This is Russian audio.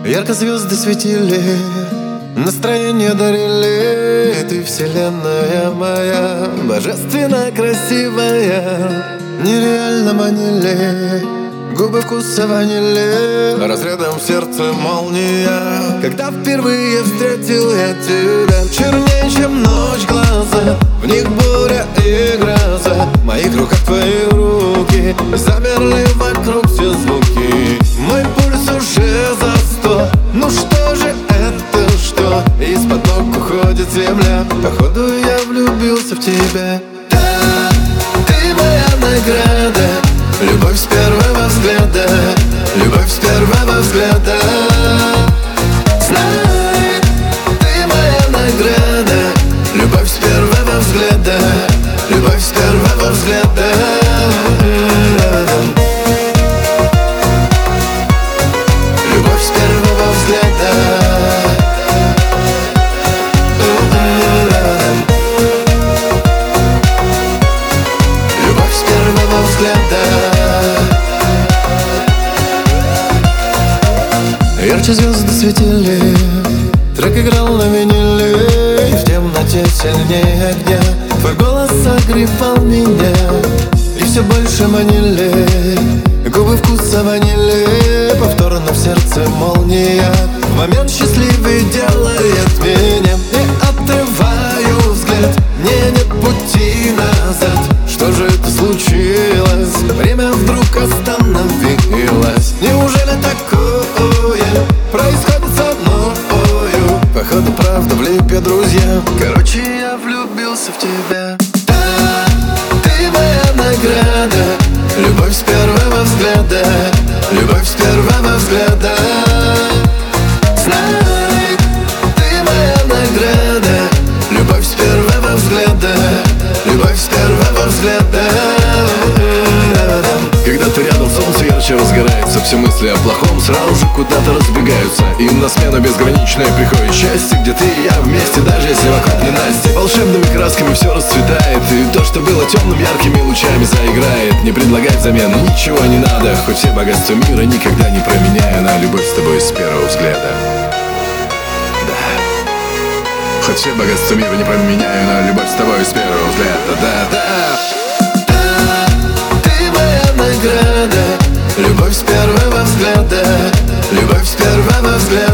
Ярко звезды светили, настроение дарили. Ты вселенная моя, божественно красивая. Нереально манили губы вкуса ванили, разрядом в сердце молния. Когда впервые встретил я тебя, чернее, чем ночь глаза, в них буря и гроза. В моих руках твои руки, замерли вокруг все звуки. Мой пульс уже за 100. Ну что же это, что из-под ног уходит земля? Походу я влюбился в тебя. Да, ты моя награда, любовь с первого взгляда, любовь с первого взгляда. Знай, ты моя награда, любовь с первого взгляда, любовь с первого взгляда. Любовь с первого взгляда. Любовь с первого взгляда. Ярче звезды светили, трек играл на виниле, и в темноте сильнее огня твой голос согревал меня. И все больше манили губы вкуса ванили, повторно в сердце молния. В момент счастливый делает меня, не отрываю взгляд, мне нет пути назад. Что же это случилось? Время вдруг остановилось. Неужели такое происходит со мною? Походу правда в липе, друзья. Короче, я влюбился в тебя. Да, ты моя награда, любовь с первого взгляда, любовь с первого взгляда. Знай, ты моя награда, любовь с первого взгляда, любовь с первого взгляда. Когда ты рядом, солнце ярче разгорается, все мысли о плохом сразу же куда-то разбегаются. Им на смену безграничное приходит счастье, где ты и я вместе, даже если вокруг ненастье. Волшебными красками все расцветает, и то, что было темным, яркими лучами заиграет. Не предлагать замену, ничего не надо, хоть все богатства мира никогда не променяю на любовь с тобой с первого взгляда. Да, хоть все богатства мира не променяю на любовь с тобой с первого взгляда. Да. Награда, любовь с первого взгляда, любовь с первого взгляда.